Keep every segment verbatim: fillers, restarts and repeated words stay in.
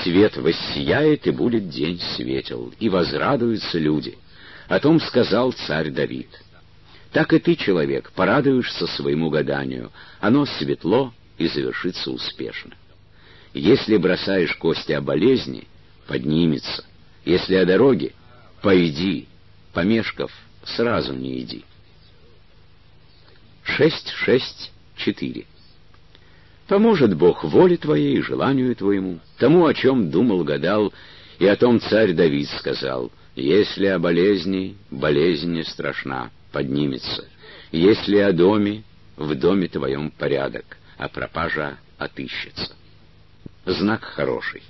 свет воссияет, и будет день светел, и возрадуются люди. О том сказал царь Давид. Так и ты, человек, порадуешься своему гаданию. Оно светло и завершится успешно. Если бросаешь кости о болезни, поднимется. Если о дороге, пойди. Помешков, сразу не иди. Шесть, шесть, четыре. Поможет Бог воле твоей и желанию твоему, тому, о чем думал, гадал, и о том царь Давид сказал: если о болезни, болезнь не страшна, поднимется. Если о доме, в доме твоем порядок, а пропажа отыщется. Знак хороший.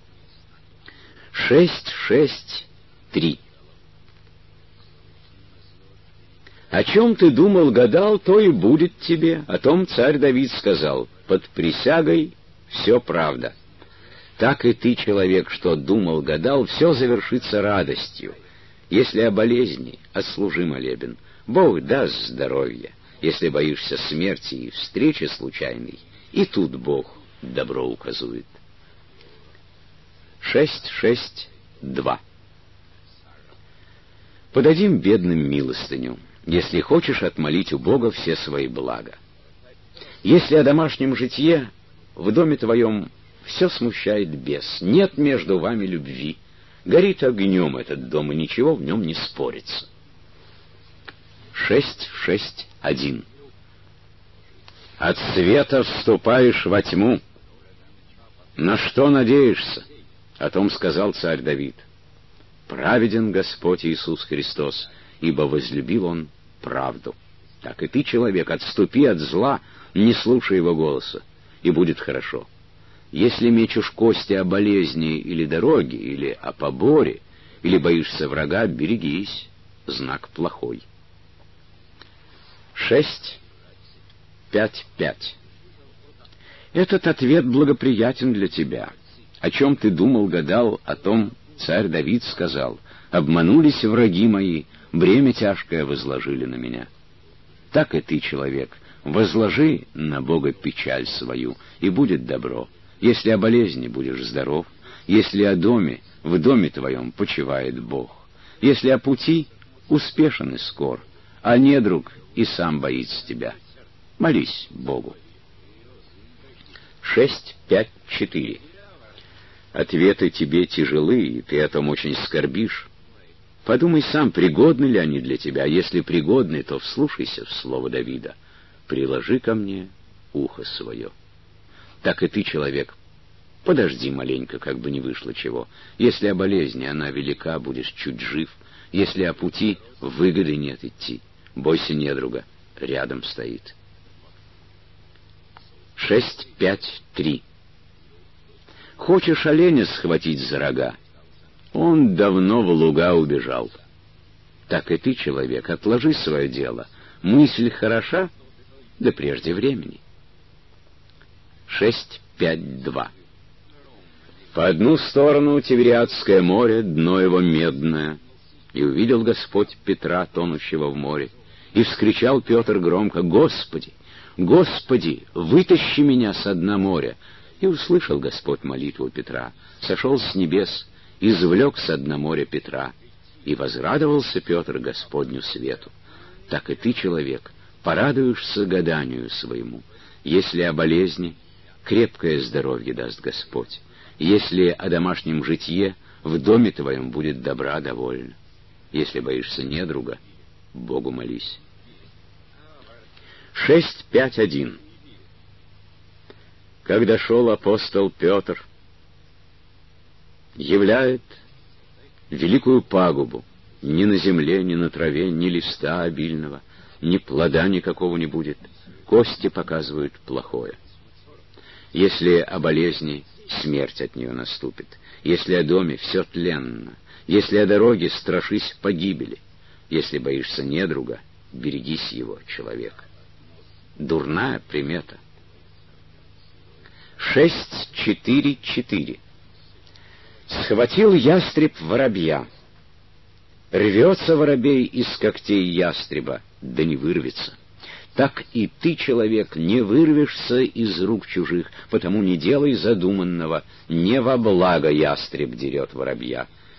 Шесть, шесть, три. О чем ты думал, гадал, то и будет тебе. О том царь Давид сказал: под присягой все правда. Так и ты, человек, что думал, гадал, все завершится радостью. Если о болезни, отслужи молебен. Бог даст здоровье. Если боишься смерти и встречи случайной, и тут Бог добро указует. Шесть, шесть, два. Подадим бедным милостыню, если хочешь отмолить у Бога все свои блага. Если о домашнем житье, в доме твоем все смущает бес, нет между вами любви, горит огнем этот дом, и ничего в нем не спорится. Шесть, шесть, один. От света вступаешь во тьму. На что надеешься? О том сказал царь Давид. Праведен Господь Иисус Христос, ибо возлюбил Он правду. Так и ты, человек, отступи от зла, не слушай его голоса, и будет хорошо. Если мечешь кости о болезни или дороге, или о поборе, или боишься врага, берегись, знак плохой. Шесть, пять, пять. Этот ответ благоприятен для тебя. О чем ты думал, гадал, о том царь Давид сказал: обманулись враги мои, бремя тяжкое возложили на меня. Так и ты, человек, возложи на Бога печаль свою, и будет добро. Если о болезни, будешь здоров. Если о доме, в доме твоем почивает Бог. Если о пути, успешен и скор. А недруг и сам боится тебя. Молись Богу. Шесть, пять, четыре. Ответы тебе тяжелы, и ты о том очень скорбишь. Подумай сам, пригодны ли они для тебя. Если пригодны, то вслушайся в слово Давида. Приложи ко мне ухо свое. Так и ты, человек, подожди маленько, как бы не вышло чего. Если о болезни, она велика, будешь чуть жив. Если о пути, выгоды нет идти. Бойся недруга, рядом стоит. Шесть, пять, три. Хочешь оленя схватить за рога? Он давно в луга убежал. Так и ты, человек, отложи свое дело. Мысль хороша, да прежде времени. Шесть, пять, два. По одну сторону Тивериадское море, дно его медное, и увидел Господь Петра, тонущего в море, и вскричал Петр громко: «Господи, Господи, вытащи меня со дна моря!» И услышал Господь молитву Петра, сошел с небес, извлек со дна моря Петра, и возрадовался Петр Господню свету. Так и ты, человек, порадуешься гаданию своему. Если о болезни, крепкое здоровье даст Господь. Если о домашнем житье, в доме твоем будет добра довольно. Если боишься недруга, Богу молись. Шесть, пять, один. Когда шел апостол Петр, являет великую пагубу. Ни на земле, ни на траве, ни листа обильного, ни плода никакого не будет. Кости показывают плохое. Если о болезни, смерть от нее наступит. Если о доме, все тленно. Если о дороге, страшись погибели. Если боишься недруга, берегись его, человек. Дурная примета. Шесть, четыре, четыре. Схватил ястреб воробья. Рвется воробей из когтей ястреба, да не вырвется. так и ты, человек, не вырвешься из рук чужих, потому не делай задуманного, не во благо ястреб дерет воробья.